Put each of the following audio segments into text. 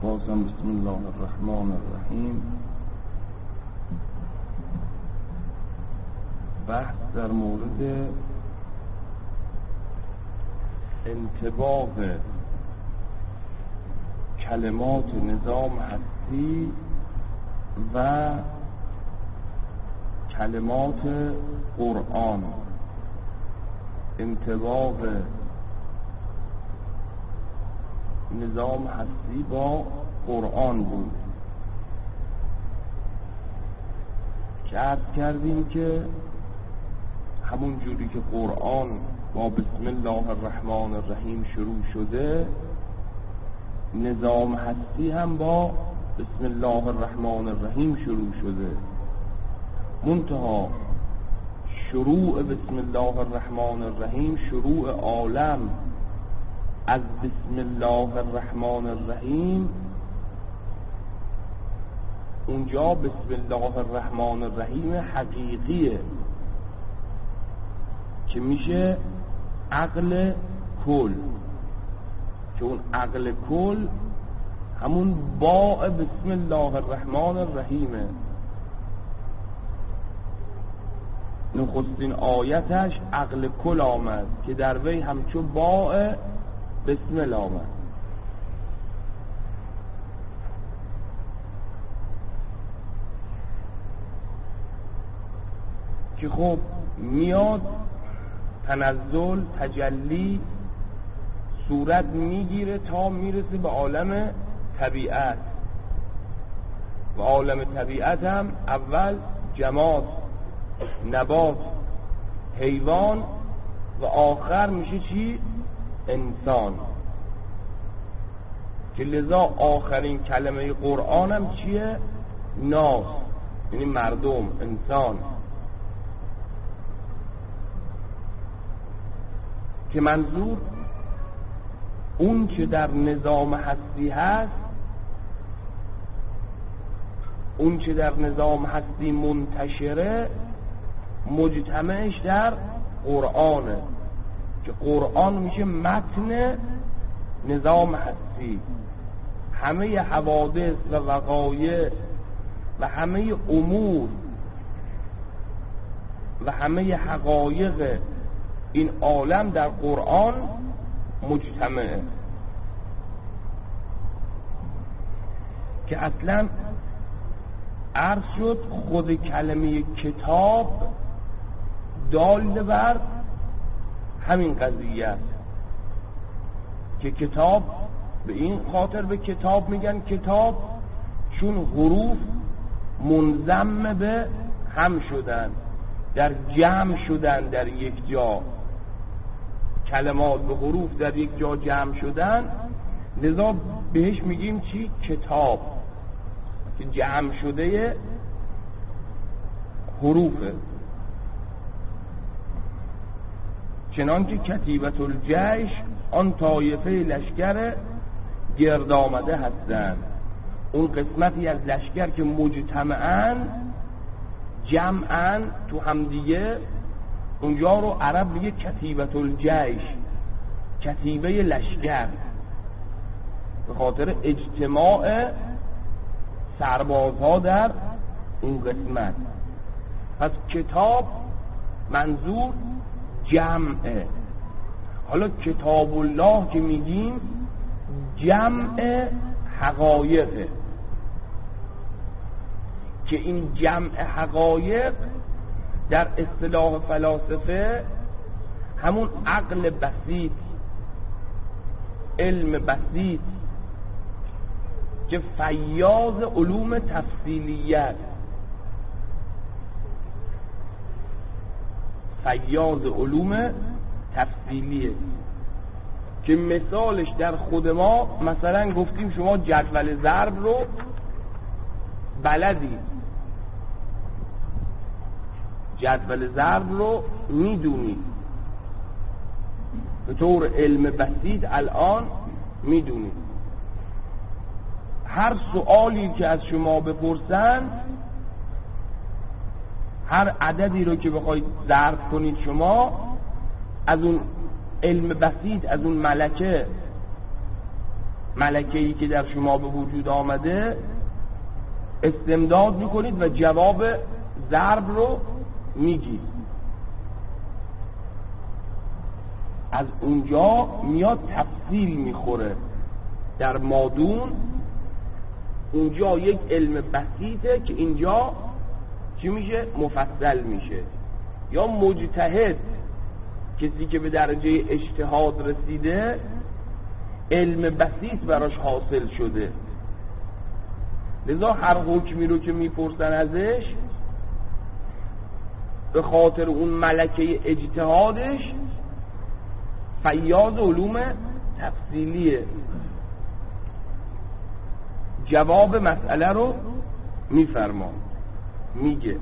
بازم بسم الله الرحمن الرحیم. بحث در مورد انطباق کلمات نظام هستی و کلمات قرآن، انطباق نظام هستی با قرآن بود که عرض کردیم که همون جوری که قرآن با بسم الله الرحمن الرحیم شروع شده، نظام هستی هم با بسم الله الرحمن الرحیم شروع شده. منتها شروع بسم الله الرحمن الرحیم، شروع عالم از بسم الله الرحمن الرحیم، اونجا بسم الله الرحمن الرحیم حقیقیه که میشه عقل کل، که اون عقل کل همون باء بسم الله الرحمن الرحیمه. نخستین آیتش عقل کل آمد که در وی همچو باء بسم الله آمد. که خب میاد تنزل تجلی صورت میگیره تا میرسه به عالم طبیعت، و عالم طبیعت هم اول جماد، نبات، حیوان و آخر میشه چی؟ انسان. که لذا آخرین کلمه قرآن هم چیه؟ ناس، یعنی مردم، انسان. که منظور اون که در نظام هستی هست، اون که در نظام هستی منتشره، مجتمعش در قرآنه، که قرآن میشه متن نظام هستی. همه حوادث و وقایع و همه امور و همه حقایق این عالم در قرآن مجتمعه. که اصلا عرض شد خود کلمه کتاب دال بر همین قضیه است، که کتاب به این خاطر به کتاب میگن کتاب چون حروف منضم به هم شدن، در جمع شدن، در یک جا کلمات به حروف در یک جا جمع شدن، لذا بهش میگیم چی؟ کتاب، که جمع شده حروفه. چنانکه کتیبت الجیش آن طایفه لشکر گرد آمده هستند، اون قسمتی از لشکر که مجتمعاً جمعاً تو همدیگه، اونجا رو عرب میگه کتیبت الجیش، کتیبه لشکر، به خاطر اجتماع سربازها در اون قسمت. پس کتاب منظور جمعه. حالا کتاب الله که میگیم جمع حقایقه، که این جمع حقایق در اصطلاح فلاسفه همون عقل بسیط، علم بسیط، که فیاض علوم تفصیلیت، فیاض علوم تفصیلیه. که مثالش در خود ما، مثلا گفتیم شما جدول ضرب رو بلدید، جدول ضرب رو میدونید، به طور علم بسیط الان میدونید. هر سوالی که از شما بپرسن، هر عددی رو که بخواید ضرب کنید شما، از اون علم بسیط، از اون ملکه ملکه‌ای که در شما به وجود آمده استمداد میکنید و جواب ضرب رو میگید. از اونجا میاد تفصیل میخوره در مادون. اونجا یک علم بسیطه که اینجا چی میشه؟ مفصل میشه. یا مجتهد، کسی که به درجه اجتهاد رسیده، علم بسیط براش حاصل شده، لذا هر حکمی رو که میپرسن ازش به خاطر اون ملکه اجتهادش فیاض علوم تفصیلیه، جواب مسئله رو میفرما، میگه.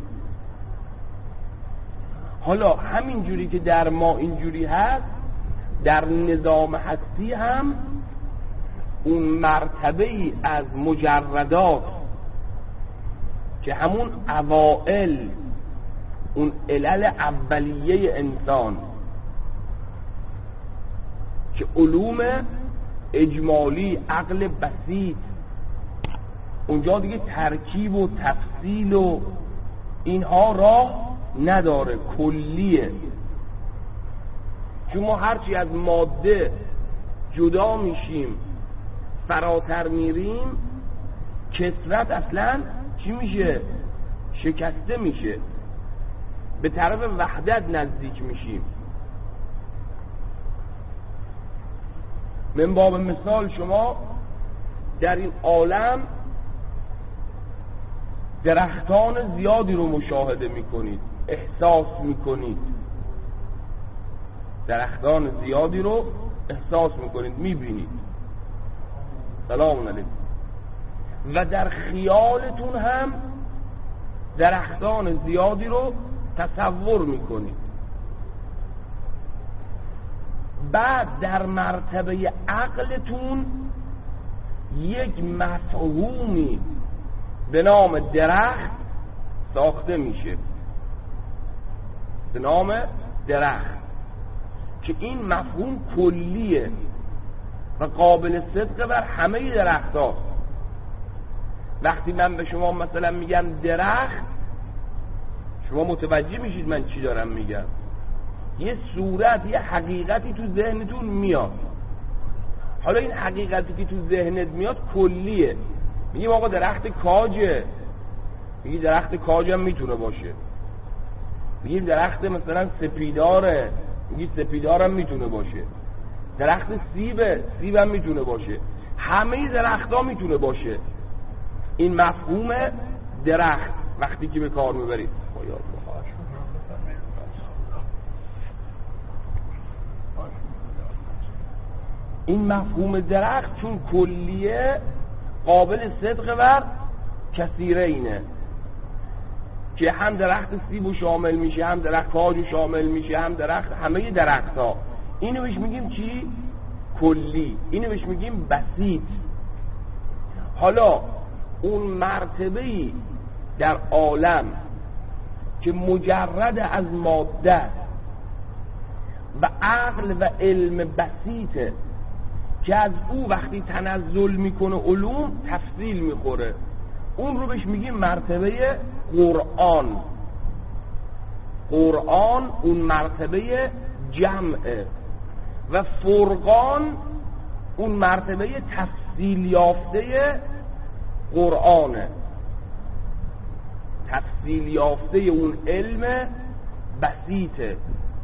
حالا همین جوری که در ما اینجوری هست، در نظام هستی هم اون مرتبه ای از مجردات که همون اوائل، اون علل اولیه انسان که علوم اجمالی، عقل بسیط، اونجا دیگه ترکیب و تفصیل و اینها راه نداره، کلیه. چون ما هرچی از ماده جدا میشیم، فراتر میریم، کثرت اصلا چی میشه؟ شکسته میشه، به طرف وحدت نزدیک میشیم. من باب مثال شما در این عالم درختان زیادی رو مشاهده میکنید، احساس میکنید، درختان زیادی رو احساس میکنید، میبینید. سلام علیکم. و در خیالتون هم درختان زیادی رو تصور میکنید. بعد در مرتبه عقلتون یک مفهومی به نام درخت ساخته میشه، به نام درخت، که این مفهوم کلیه و قابل صدق بر همه درخت ها. وقتی من به شما مثلا میگم درخت، شما متوجه میشید من چی دارم میگم. یه صورت، یه حقیقتی تو ذهنتون میاد. حالا این حقیقتی که تو ذهنت میاد کلیه. میگیم آقا درخت کاجه، میگی درخت کاج هم میتونه باشه. میگیم درخت مثلا سپیداره، میگی سپیدار هم میتونه باشه. درخت سیبه، سیب هم میتونه باشه. همه درخت ها میتونه باشه. این مفهوم درخت وقتی که به کار میبرید. این مفهوم درخت چون کلیه قابل صدق بر کثیره اینه که هم درخت سیبو شامل میشه، هم درخت کاجو شامل میشه، هم درخت، همه درخت ها. اینو بهش میگیم چی؟ کلی. اینو بهش میگیم بسیط. حالا اون مرتبه‌ای در عالم که مجرد از ماده و عقل و علم بسیطه که از او وقتی تنزل میکنه علوم تفصیل میخوره، اون رو بهش میگیم مرتبه قرآن. قرآن اون مرتبه جمعه و فرقان اون مرتبه تفصیل یافته قرآنه، تفصیل یافته اون علم بسیطه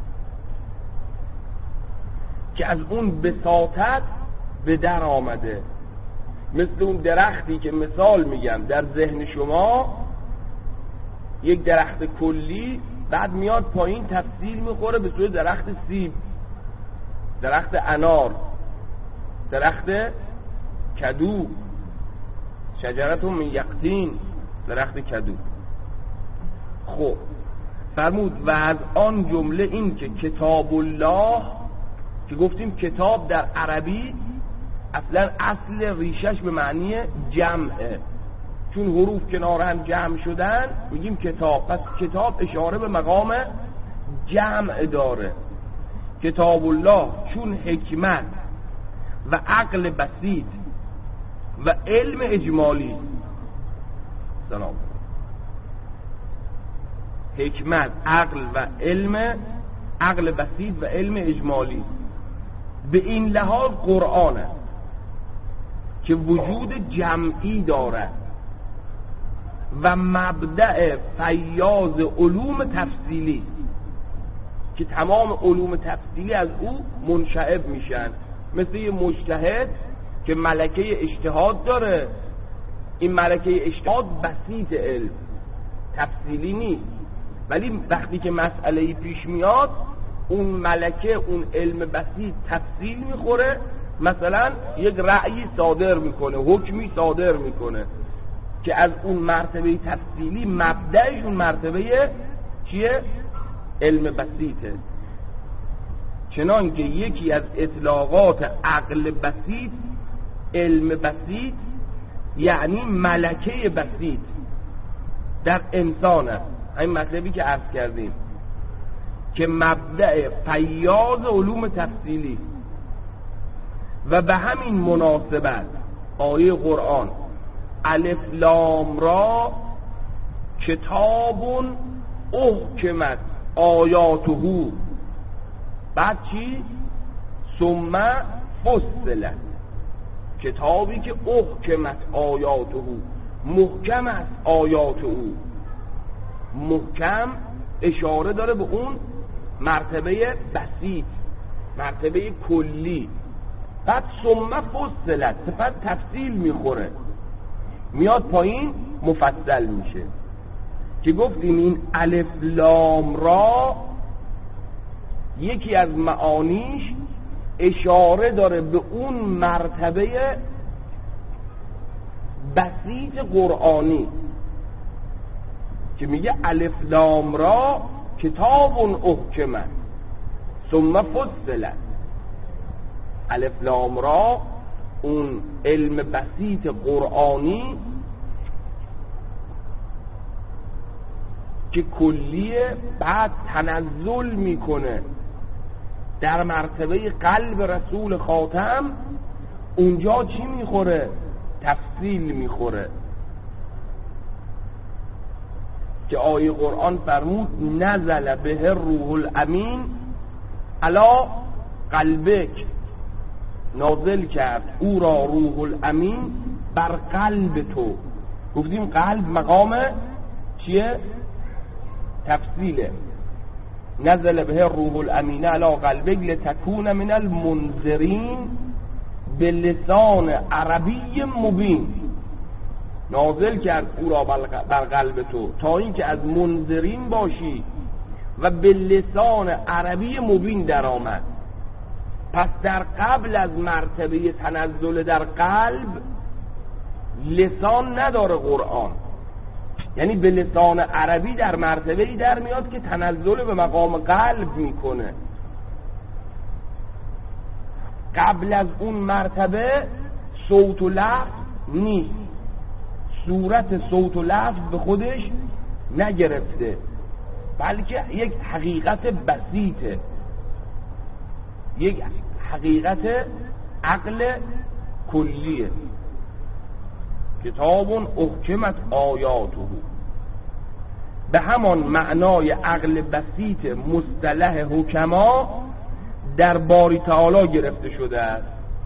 که از اون بساطت به در آمده. مثل اون درختی که مثال میگم در ذهن شما، یک درخت کلی، بعد میاد پایین تفصیل میخوره به صورت درخت سیب، درخت انار، درخت کدو، شجرت من یقطین، درخت کدو. خب فرمود و از آن جمله این که کتاب الله، که گفتیم کتاب در عربی اصلا اصل ریشش به معنی جمعه، چون حروف کنار هم جمع شدن میگیم کتاب. پس کتاب اشاره به مقام جمع داره. کتاب الله چون حکمت و عقل بسیط و علم اجمالی. سلام. حکمت، عقل و علم، عقل بسیط و علم اجمالی. به این لحاظ قرآنه که وجود جمعی دارد و مبدأ فیاض علوم تفصیلی که تمام علوم تفصیلی از او منشعب میشن. مثل یه مجتهد که ملکه اجتهاد داره، این ملکه اجتهاد بسیط علم، تفصیلی نیست، ولی وقتی که مسئله پیش میاد اون ملکه، اون علم بسیط تفصیل میخوره، مثلا یک رأیی صادر میکنه، حکمی صادر میکنه که از اون مرتبه تفصیلی مبدأش اون مرتبه چیه؟ علم بسیطه. چنانکه یکی از اطلاقات عقل بسیط علم بسیط یعنی ملکه بسیط در انسانه. این مطلبی که عرض کردیم که مبدأ فیاض علوم تفصیلی. و به همین مناسبت آیه قرآن الف لام را کتاب احکمت آیاته، بعد چی؟ ثم فصلت، کتابی که احکمت آیاته، محکم است آیات او. محکم اشاره داره به اون مرتبه بسیط، مرتبه کلی. بعد ثم فصلت، سپس تفصیل میخوره، میاد پایین مفصل میشه. که گفتیم این الف لام را یکی از معانیش اشاره داره به اون مرتبه بسیط قرآنی که میگه الف لام را کتاب احکمت ثم فصلت. الف لام را اون علم بسیط قرآنی که کلیه، بعد تنزل میکنه در مرتبه قلب رسول خاتم. اونجا چی میخوره؟ تفصیل میخوره که آیه قرآن فرمود نزل به روح الامین علی قلبک، نازل کرد او را روح الامین بر قلب تو. گفتیم قلب مقام چیه؟ تفصیله. نزل به روح الامین علی قلبک لتکون من المنذرین به لسان عربی مبین. نازل کرد او را بر قلب تو تا اینکه از منذرین باشی و به لسان عربی مبین در آمد. پس در قبل از مرتبه تنزل در قلب لسان نداره قرآن، یعنی به لسان عربی در مرتبه‌ای در میاد که تنزل به مقام قلب میکنه. قبل از اون مرتبه صوت و لفظ نیست، صورت صوت و لفظ به خودش نگرفته، بلکه یک حقیقت بسیطه، یک حقیقت عقل کلیه. کتاب احکمت آیاته، به همان معنای عقل بسیط مصطلح حکما در باری تعالی گرفته شده است.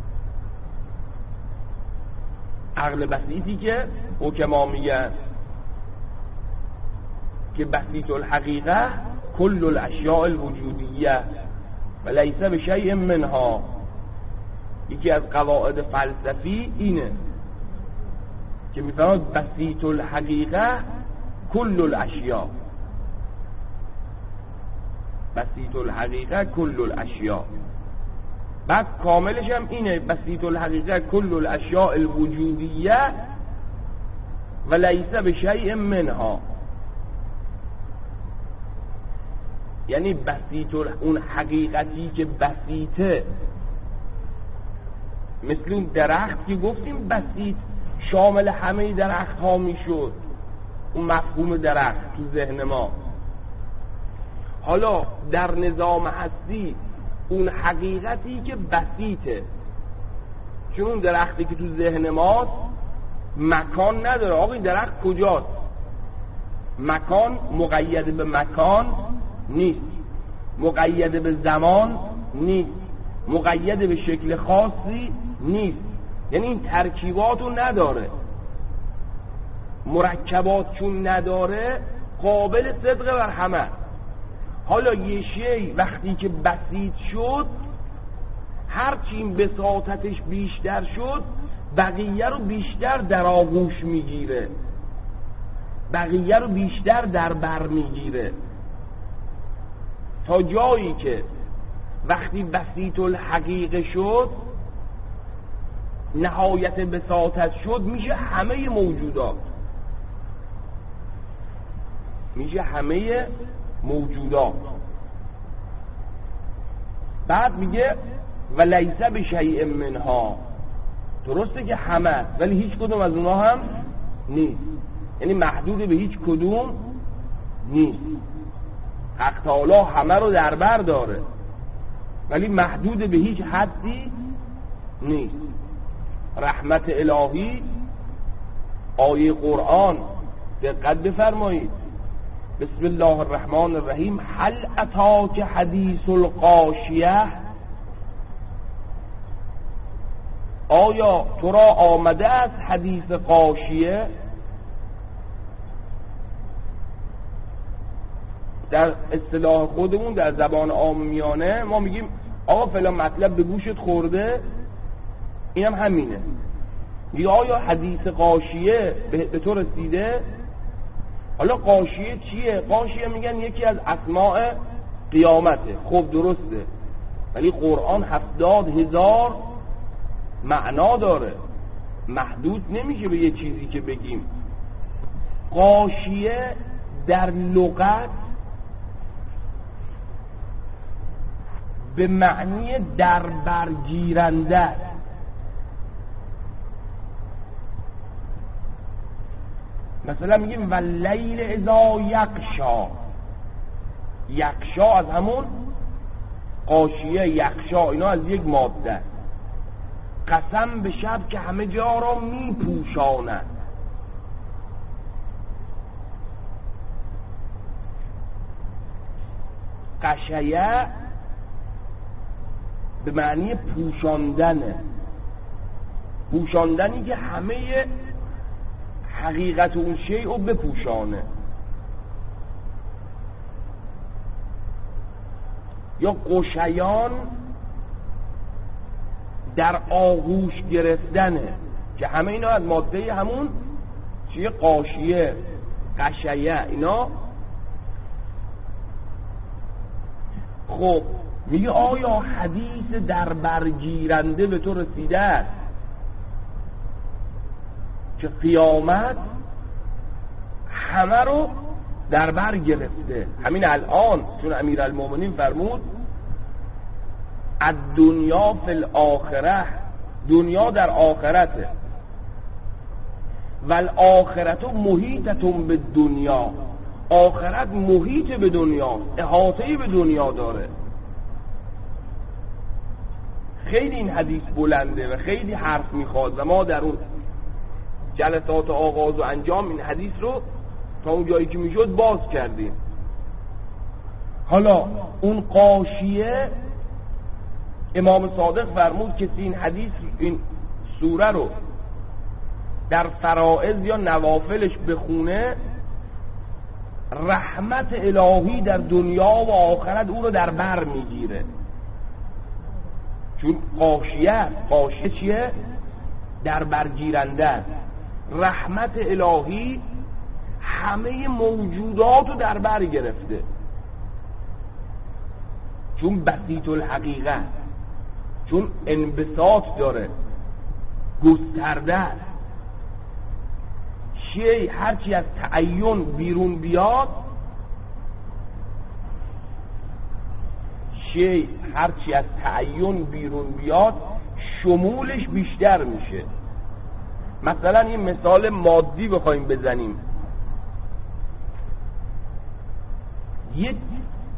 عقل بسیطی که حکما میگن که بسیط الحقیقه کل الاشیاء الوجودیه و لیس بشیء منها. یکی از قواعد فلسفی اینه که میفرماد بسیط الحقیقه کل الاشیاء، بسیط الحقیقه کل الاشیاء. بعد کاملش هم اینه بسیط الحقیقه کل الاشیاء الوجودیه و لیس بشیء منها. یعنی بسیط اون حقیقتی که بسیطه، مثل اون درخت که گفتیم بسیط شامل همه درخت ها میشد، اون مفهوم درخت تو ذهن ما. حالا در نظام هستی اون حقیقتی که بسیطه چون اون درختی که تو ذهن ماست مکان نداره. آقا این درخت کجاست؟ مکان مقید به مکان نیست، مقید به زمان نیست، مقید به شکل خاصی نیست. یعنی این ترکیباتو نداره، مرکبات چون نداره قابل صدق بر همه. حالا یه شی وقتی که بسیط شد، هرچی این بساطتش بیشتر شد بقیه رو بیشتر در آغوش میگیره، بقیه رو بیشتر در بر میگیره، تا جایی که وقتی بسیط الحقیقه شد، نهایت بساطت شد، میشه همه موجودات، میشه همه موجودات. بعد میگه و لیس بشیء منها، درسته که همه ولی هیچ کدوم از اونها هم نیست، یعنی محدود به هیچ کدوم نیست. حق تعالی همه رو در بر داره ولی محدود به هیچ حدی نیست. رحمت الهی، آیه قرآن دقت بفرمایید، بسم الله الرحمن الرحیم، هل اتاک حدیث الغاشیه، آیا تو را آمده است حدیث غاشیه؟ در اصطلاح خودمون در زبان عامیانه ما میگیم آقا فلان مطلب به گوشت خورده، اینم همینه. میگه آیا حدیث غاشیه به تو رسیده؟ حالا غاشیه چیه؟ غاشیه میگن یکی از اسماء قیامته. خب درسته، ولی قرآن 70,000 معنا داره، محدود نمیشه به یه چیزی که بگیم. غاشیه در لغت به معنی در برگیرنده، مثلا میگیم واللیل اذا یغشا، یغشا از همون غاشیه، یغشا اینا از یک ماده. قسم به شب که همه جا را میپوشاند، غشیه به معنی پوشاندنه، پوشاندنی که همه حقیقت اون شیء رو بپوشانه. یا قشیان در آغوش گرفتنه که همه اینا از ماده همون چیه؟ غاشیه، غشیه اینا. خب میگه آیا حدیث در برگیرنده به تو رسیده است که قیامت همه رو در بر گرفته؟ همین الان چون امیرالمومنین فرمود الدنیا فی الاخره، دنیا در آخرته، والآخرت محیطتون به دنیا، آخرت محیط به دنیا، احاطه به دنیا داره. خیلی این حدیث بلنده و خیلی حرف میخواد و ما در اون جلسات آغاز و انجام این حدیث رو تا اون جایی که میشد باز کردیم. حالا اون غاشیه، امام صادق فرمود که این حدیث، این سوره رو در فرائض یا نوافلش بخونه، رحمت الهی در دنیا و آخرت او رو در بر میگیره. چون غاشیه چیه؟ در برگیرنده. رحمت الهی همه موجودات رو در بر گرفته، چون بسیط الحقیقه، چون انبساط داره، گسترده است. شیء هرچی از تعین بیرون بیاد، شیء هرچی از تعین بیرون بیاد شمولش بیشتر میشه. مثلا این مثال مادی بخوایم بزنیم، یک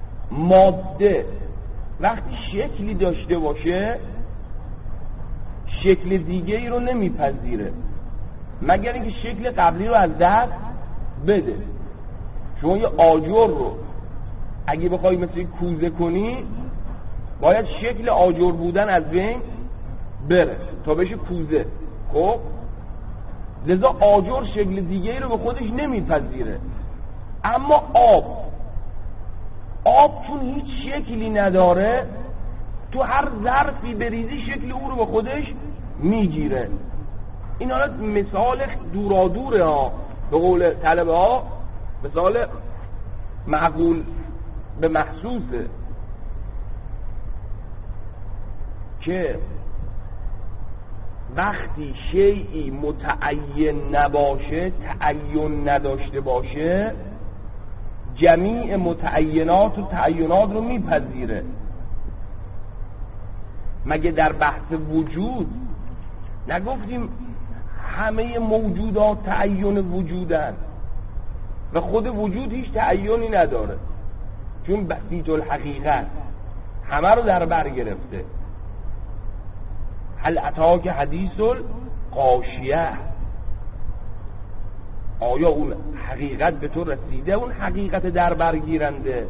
ماده وقتی شکلی داشته باشه، شکل دیگه ای رو نمیپذیره مگر اینکه شکل قبلی رو از دست بده. شما یه آجر رو اگه بخوای مثل کوزه کنی باید شکل آجر بودن از بین بره تا بشه کوزه. خب لذا آجر شکل دیگه ای رو به خودش نمیپذیره. اما آب چون هیچ شکلی نداره تو هر ظرفی بریزی شکل او رو به خودش میگیره. این حالت مثال دورادوره ها، به قول طلبه ها مثال معقول به محسوسه که وقتی شیئی متعین نباشه، تعین نداشته باشه، جمیع متعینات و تعینات رو میپذیره. مگه در بحث وجود نگفتیم همه موجودات تعین وجودن و خود وجود هیچ تعینی نداره چون بسیط الحقیقت همه رو در بر گرفته. هل اتاک حدیث الغاشیه، آیا اون حقیقت به تو رسیده؟ اون حقیقت در برگیرنده.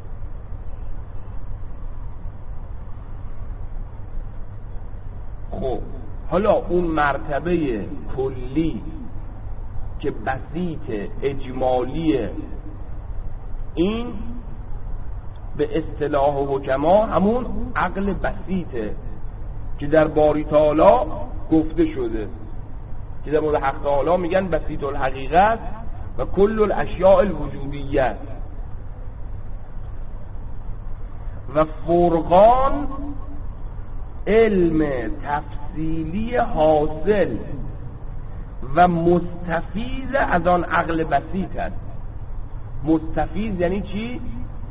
خب حالا اون مرتبه کلی که بسیط اجمالیه، این به اصطلاح حکما همون عقل بسیطه که در باری تعالی گفته شده، که در مورد حق تعالی میگن بسیط الحقیقت و کل الاشیاء الوجودیه. و فرقان علم تفصیلی حاصل و مستفیض از آن عقل بسیط است. مستفیض یعنی چی؟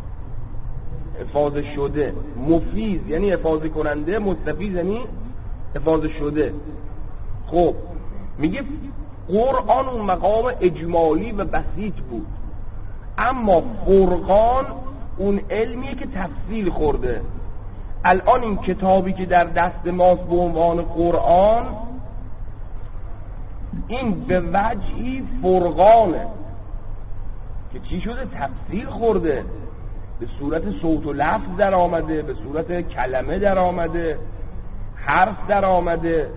افاضه شده. مفیض یعنی افاضه کننده، مستفیض یعنی افاضه شده. خب میگه قرآن اون مقام اجمالی و بسیط بود، اما فرقان اون علمیه که تفصیل خورده. الان این کتابی که در دست ماست به عنوان قرآن، این به وجهی فرقانه که چی شده؟ تفصیل خورده، به صورت صوت و لفظ در آمده، به صورت کلمه در آمده، حرف در آمده.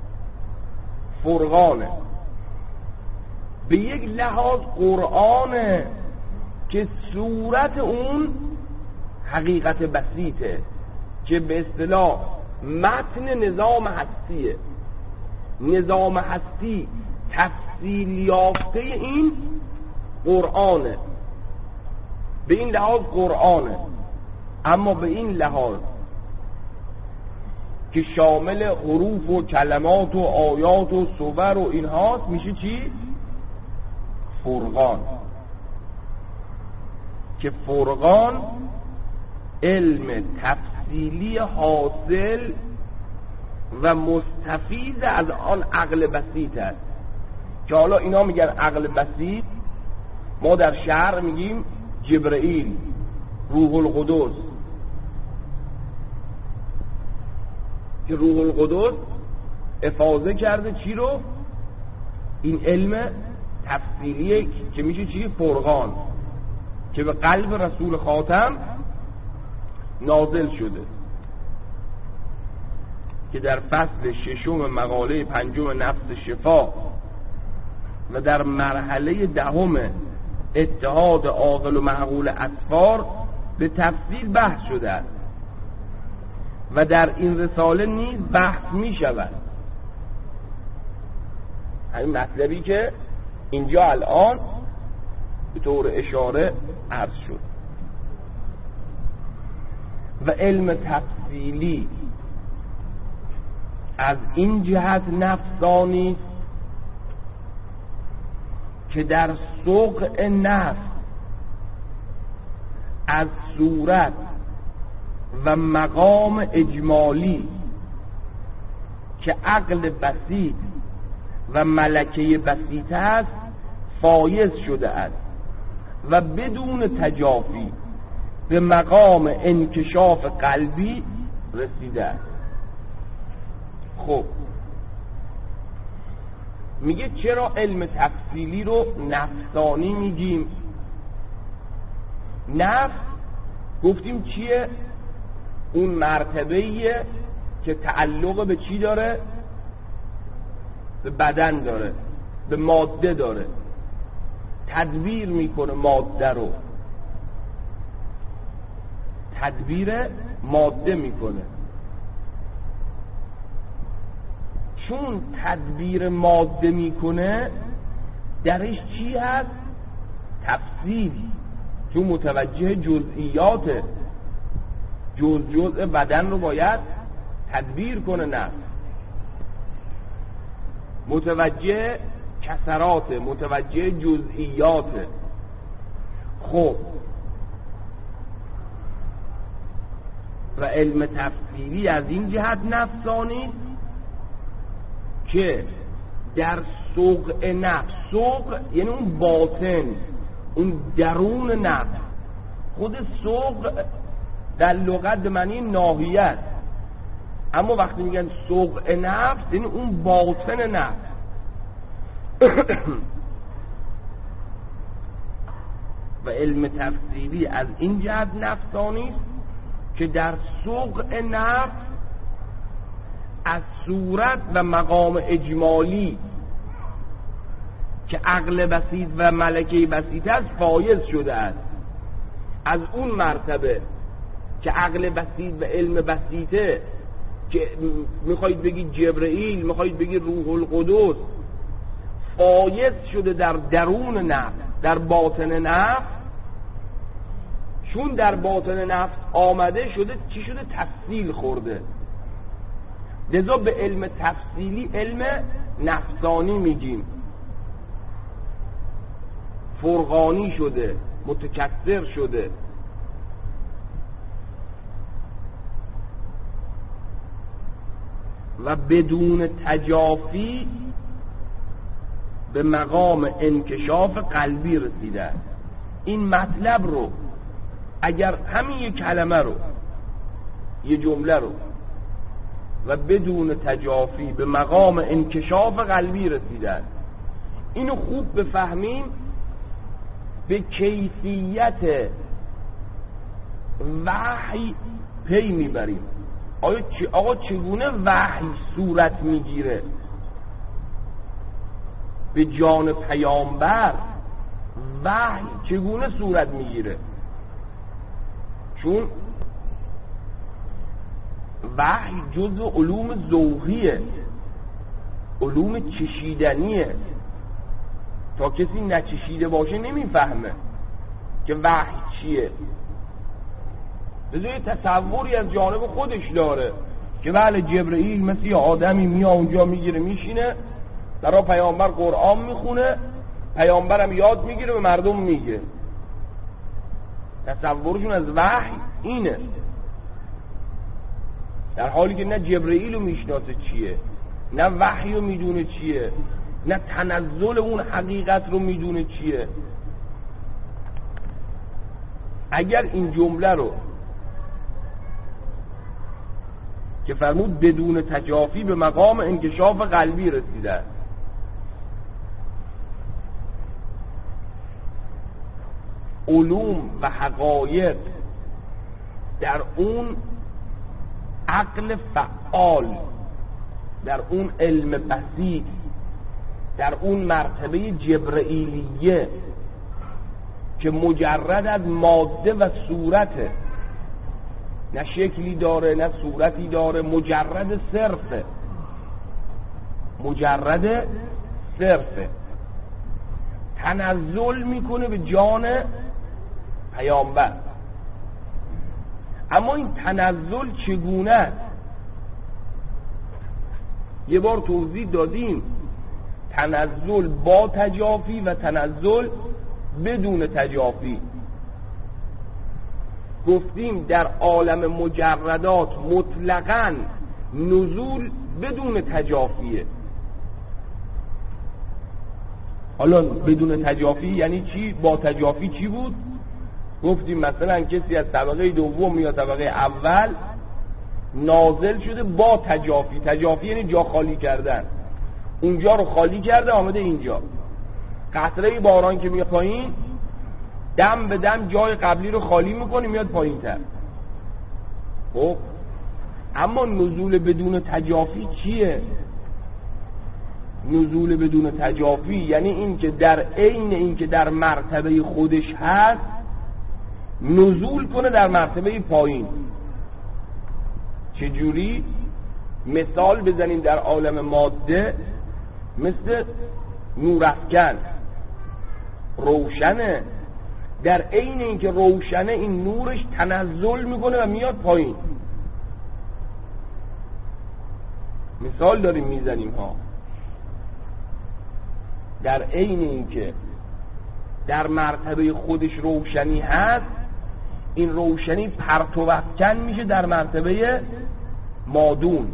فرقانه به یک لحاظ قرآنه که صورت اون حقیقت بسیطه که به اصطلاح متن نظام هستیه. نظام هستی تفصیل یافته این قرآنه، به این لحاظ قرآنه. اما به این لحاظ که شامل حروف و کلمات و آیات و صور و اینهاست میشه چی؟ فرقان. که فرقان علم تفصیلی حاصل و مستفیض از آن عقل بسیط است. که حالا اینا میگن عقل بسیط، ما در شرع میگیم جبرئیل، روح القدس. که روح القدس افاضه کرده چی رو؟ این علم تفصیلیه که میشه چی؟ فرقان، که به قلب رسول خاتم نازل شده، که در فصل 6 مقاله 5 نفس شفا و در مرحله 10 اتحاد عاقل و معقول اطفار به تفصیل بحث شده است و در این رساله نیز بحث می شود. همین مطلبی که اینجا الان به طور اشاره عرض شد. و علم تفصیلی از این جهت نفسانی که در سوق نفس از صورت و مقام اجمالی که عقل بسیط و ملکه بسیط است فایز شده است و بدون تجافی به مقام انکشاف قلبی رسیده است. خب میگه چرا علم تفصیلی رو نفسانی میگیم؟ نفس گفتیم چیه؟ اون مرتبه‌ایه که تعلق به چی داره؟ به بدن داره، به ماده داره، تدبیر میکنه ماده رو، تدبیر ماده میکنه. چون تدبیر ماده میکنه درش چی هست؟ تفصیل. چون متوجه جزئیات جزء بدن رو باید تدبیر کنه نفس، متوجه کسرات، متوجه جزئیات. خب و علم تفصیلی از این جهت نفسانی که در سوق نفس، سوق یعنی اون باطن، اون درون نفس. خود سوق در لغت به معنی ناحیه است، اما وقتی میگن سوق نفس یعنی اون باطن نفس. و علم تفصیلی از این جهت نفسانی است که در سوق نفس از صورت و مقام اجمالی که عقل بسیط و ملکه بسیط است فایز شده است. از اون مرتبه که عقل بسیط و علم بسیطه، که میخواید بگید جبرئیل، میخواید بگید روح القدس، فایز شده در درون نفس، در باطن نفس. چون در باطن نفس آمده شده، چی شده؟ تفصیل خورده. لذا به علم تفصیلی علم نفسانی میگیم. فرقانی شده، متکثر شده. و بدون تجافی به مقام انکشاف قلبی رسیده. این مطلب رو اگر همین یک کلمه رو، یه جمله رو، و بدون تجافی به مقام انکشاف قلبی رسیده، اینو خوب بفهمیم به کیفیت وحی پی میبریم. آقا چگونه وحی صورت میگیره؟ به جان پیامبر وحی چگونه صورت میگیره؟ چون وحی جزء علوم ذوقیه، علوم چشیدنیه. تا کسی نچشیده باشه نمیفهمه که وحی چیه. بذاری تصوری از جانب خودش داره که بله جبرئیل مثل آدمی میاد اونجا میگیره میشینه برای پیامبر قرآن میخونه، پیامبرم یاد میگیره به مردم میگه. تصورشون از وحی اینه، در حالی که نه جبرئیل رو میشناسه چیه، نه وحی رو میدونه چیه، نه تنزل اون حقیقت رو میدونه چیه. اگر این جمله رو که فرمود بدون تجافی به مقام انکشاف قلبی رسیده، علوم و حقایق در اون عقل فعال، در اون علم بسیط، در اون مرتبه جبرئیلیه که مجرد از ماده و صورته، نه شکلی داره نه صورتی داره، مجرد صرفه، مجرد صرفه. تنزل میکنه به جان پیامبر. اما این تنزل چگونه است؟ یه بار توضیح دادیم، تنزل با تجافی و تنزل بدون تجافی. گفتیم در عالم مجردات مطلقاً نزول بدون تجافیه. حالا بدون تجافی یعنی چی؟ با تجافی چی بود؟ گفتیم مثلا کسی از طبقه دوم یا طبقه اول نازل شده با تجافی. تجافی یعنی جا خالی کردن. اونجا رو خالی کرده آمده اینجا. قطره باران که میاد پایین دم به دم جای قبلی رو خالی میکنه میاد پایین تر. خب اما نزول بدون تجافی چیه؟ نزول بدون تجافی یعنی این که در عین این که در مرتبه خودش هست نزول کنه در مرتبه پایین. چجوری؟ مثال بزنیم در عالم ماده، مثل نورافکن روشنه، در عین این که روشنه این نورش تنزل میکنه و میاد پایین. مثال داریم میزنیم ها. در عین این که در مرتبه خودش روشنی هست، این روشنی پرتو افکن میشه در مرتبه مادون.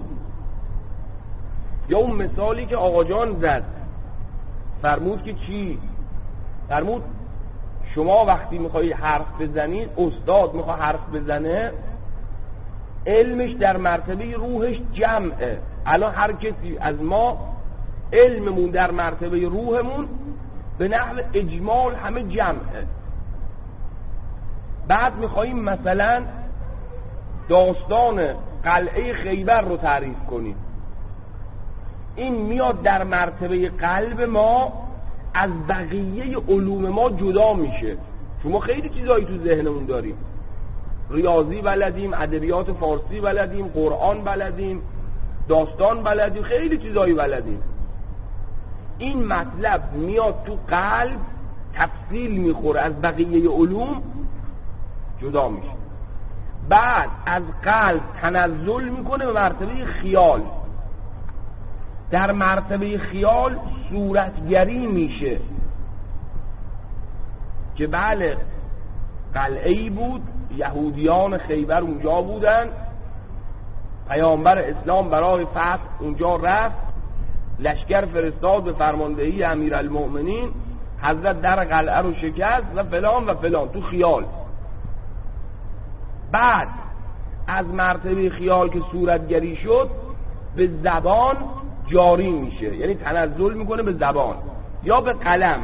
یا اون مثالی که آقا جان زد، فرمود که چی؟ فرمود شما وقتی میخوایی حرف بزنید، استاد میخواد حرف بزنه، علمش در مرتبه روحش جمعه. الان هر کسی از ما علممون در مرتبه روحمون به نحو اجمال همه جمعه. بعد میخواییم مثلا داستان قلعه خیبر رو تعریف کنیم، این میاد در مرتبه قلب ما، از بقیه علوم ما جدا میشه. شما خیلی چیزایی تو ذهنمون داریم، ریاضی بلدیم، ادبیات فارسی بلدیم، قرآن بلدیم، داستان بلدیم، خیلی چیزایی بلدیم. این مطلب میاد تو قلب تفصیل میخوره، از بقیه علوم جدا میشه. بعد از قلب تنزل میکنه به مرتبه خیال. در مرتبه خیال صورتگری میشه که بله قلعه‌ای بود، یهودیان خیبر اونجا بودن، پیامبر اسلام برای فتح اونجا رفت، لشکر فرستاد به فرماندهی امیرالمؤمنین، حضرت در قلعه رو شکست و فلان و فلان تو خیال. بعد از مرتبه خیال که صورتگری شد به زبان جاری میشه، یعنی تنزل میکنه به زبان یا به قلم.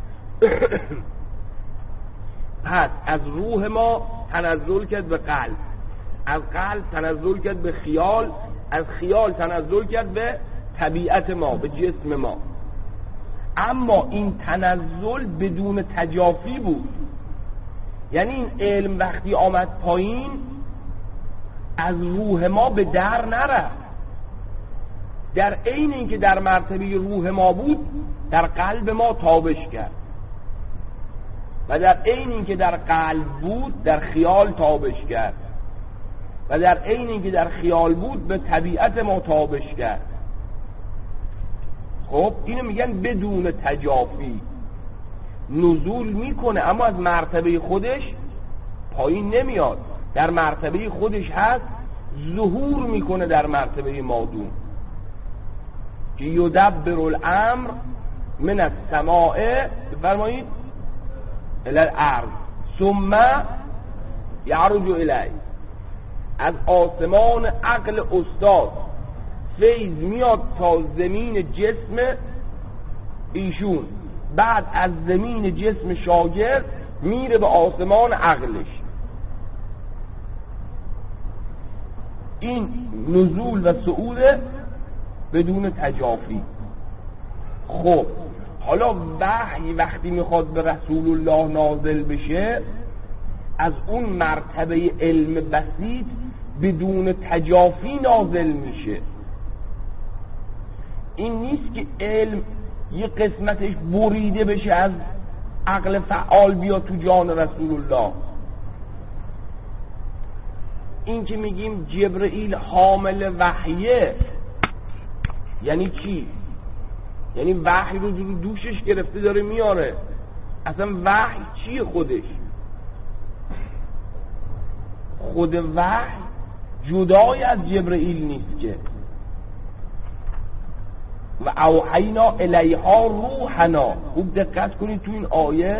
پس از روح ما تنزل کرد به قلب، از قلب تنزل کرد به خیال، از خیال تنزل کرد به طبیعت ما، به جسم ما. اما این تنزل بدون تجافی بود، یعنی این علم وقتی آمد پایین از روح ما به در نرفت، در عین اینکه در مرتبه روح ما بود در قلب ما تابش کرد، و در عین اینکه در قلب بود در خیال تابش کرد، و در عین اینکه در خیال بود به طبیعت ما تابش کرد. خب اینو میگن بدون تجافی نزول میکنه، اما از مرتبه خودش پایین نمیاد، در مرتبه خودش هست، ظهور میکنه در مرتبه مادون که یدبر الامر من السماء، بفرمایید، الی الارض ثم یعرج الیه. از آسمان عقل استاد فیض میاد تا زمین جسم ایشون، بعد از زمین جسم شاگرد میره به آسمان عقلش. این نزول و صعود بدون تجافی. خب حالا وحی وقتی میخواد به رسول الله نازل بشه، از اون مرتبه علم بسیط بدون تجافی نازل میشه. این نیست که علم یه قسمتش بریده بشه از عقل فعال بیا تو جان رسول الله. این که میگیم جبرئیل حامل وحیه یعنی چی؟ یعنی وحی رو دوشش گرفته داره میاره. اصلا وحی چیه خودش؟ خود وحی جدای از جبرئیل نیست که. و اوحینا الیها روحنا، خوب دقت کنید تو این آیه،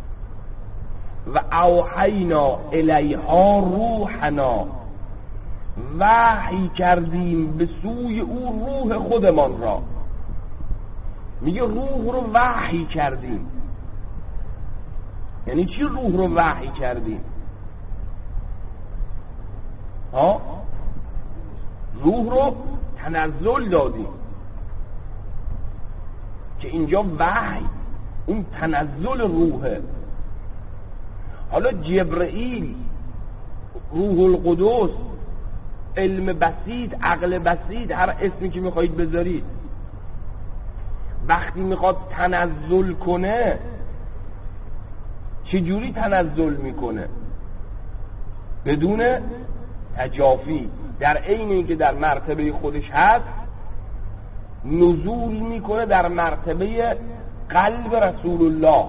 و اوحینا الیها روحنا، وحی کردیم به سوی او روح خودمان را. میگه روح رو وحی کردیم. یعنی چی روح رو وحی کردیم؟ روح رو تنزل دادیم، که اینجا وحی اون تنزل روحه. حالا جبرئیل، روح القدس، علم بسیط، عقل بسیط، هر اسمی که میخواید بذارید، وقتی میخواد تنزل کنه چجوری تنزل میکنه؟ بدون تجافی، در عین اینکه در مرتبه خودش هست نزول میکنه در مرتبه قلب رسول الله.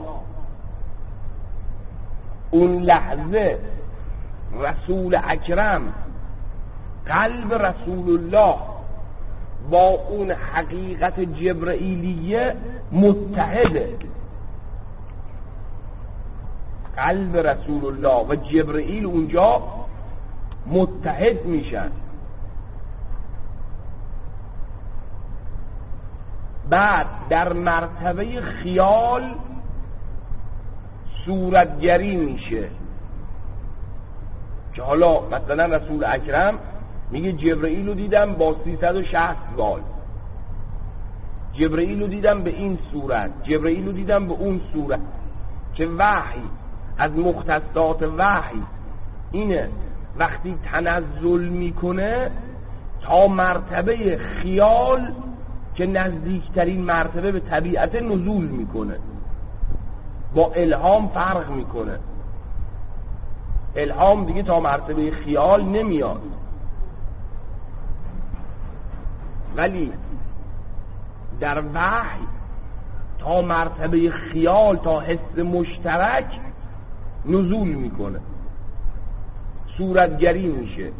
اون لحظه رسول اکرم، قلب رسول الله با اون حقیقت جبرئیلیه متحده. قلب رسول الله و جبرئیل اونجا متحد میشن. بعد در مرتبه خیال صورتگری میشه، که حالا مثلا رسول اکرم میگه جبرئیل رو دیدم با 360 بال، جبرئیل رو دیدم به این صورت، جبرئیل رو دیدم به اون صورت. که وحی از مختصات وحی اینه وقتی تنزل میکنه تا مرتبه خیال که نزدیکترین مرتبه به طبیعت نزول میکنه. با الهام فرق میکنه. الهام دیگه تا مرتبه خیال نمیاد، ولی در وحی تا مرتبه خیال، تا حس مشترک نزول میکنه، صورتگری میشه.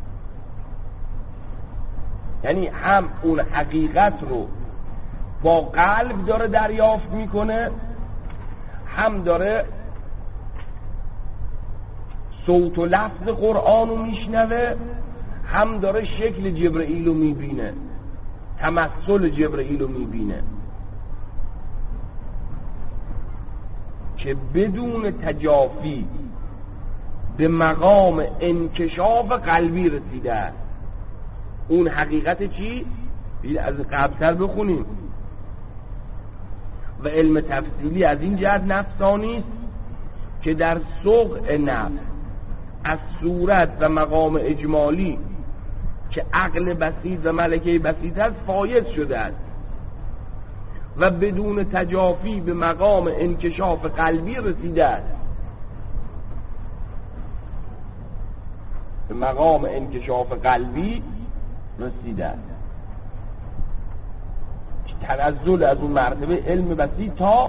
یعنی هم اون حقیقت رو با قلب داره دریافت میکنه، هم داره صوت و لفظ قرآن رو میشنوه، هم داره شکل جبرئیل رو میبینه، تمثل جبرئیل رو میبینه، که بدون تجافی به مقام انکشاف قلبی رسیده است. اون حقیقت چی؟ از قبلتر بخونیم. و علم تفصیلی از این جهت نفسانی است که در سوق نفس از صورت و مقام اجمالی که عقل بسیط و ملکه بسیط است فایز شده است، و بدون تجافی به مقام انکشاف قلبی رسیده است. به مقام انکشاف قلبی رسیده است که تنزل از اون مرتبه علم بسیط تا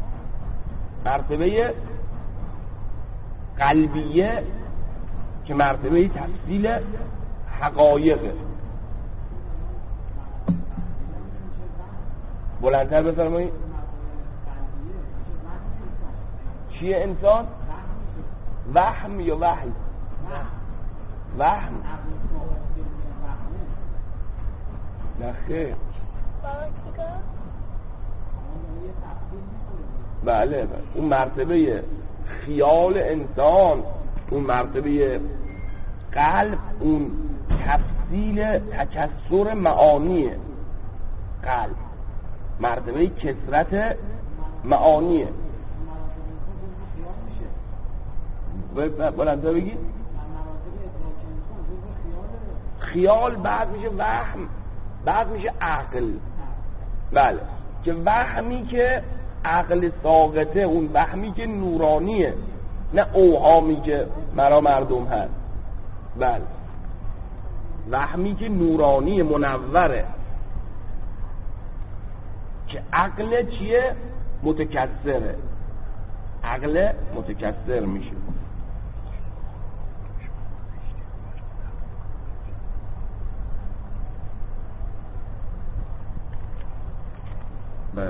مرتبه قلبیه که مرتبه تفصیل حقایقه. بلندتر بفرمایید. چیه انسان؟ وهم یا وحی؟ وهم. نخیر. بله، اون مرتبه خیال انسان، اون مرتبه قلب، اون تفصیل تکثر معانیه. قلب مرتبه کثرت معانیه. بلندتر بگید. خیال بعد میشه وهم، بعد میشه عقل. بله، که وهمی که عقل ساقطه، اون وهمی که نورانیه، نه اوهامی که مرا مردم هست. بله، وهمی که نورانی منوره، که عقل چیه؟ متکثره. عقل متکثر میشه. بله،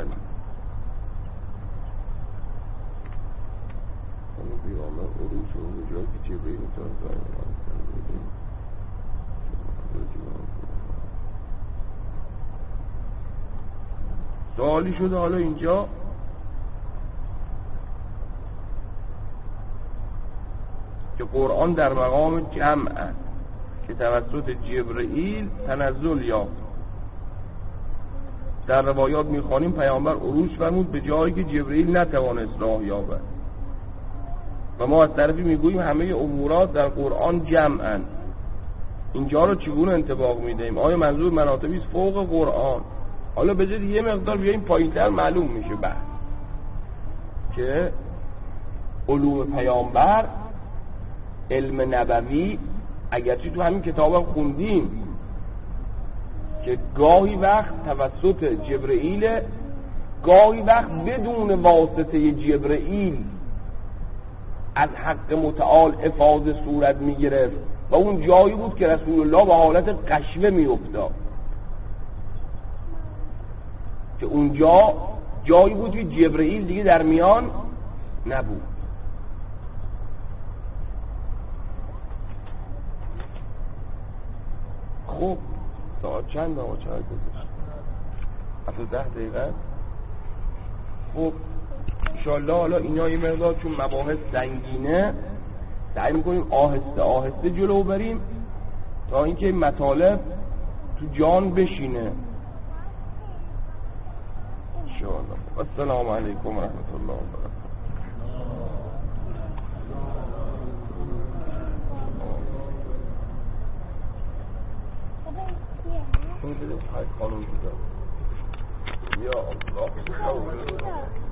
اون بیامه عروش و مجاز که چه بینی تا سوالی شده حالا اینجا که قرآن در مقام جمع است که توسط جبرئیل تنزل یافت. در روایات میخوانیم پیامبر عروج فرمود به جایی که جبرئیل نتوانست راه یابد و ما از طرفی میگوییم همه امورات در قرآن جمعن. اینجا رو چگونه انطباق میدهیم؟ آیا منظور مراتبی است فوق قرآن؟ حالا بذارید یه مقدار بیاییم پایین‌تر معلوم میشه بحث که علوم پیامبر، علم نبوی، اگرچه تو همین کتابم خوندیم که گاهی وقت توسط جبرئیل، گاهی وقت بدون واسطه جبرئیل از حق متعال افاضه صورت میگرفت و اون جایی بود که رسول الله به حالت قشوه میافتاد، که اونجا جایی بود که جبرئیل دیگه در میان نبود. خب ساعت چند آقا چقدر گذاشت؟ 10 دقیقه. خب انشالله حالا اینا یه مقدار چون مباحث سنگینه سعی میکنیم آهسته آهسته جلو بریم تا اینکه مطالب تو جان بشینه انشالله. السلام علیکم و رحمت الله و برکاته. خانم بده خانم بده یا الله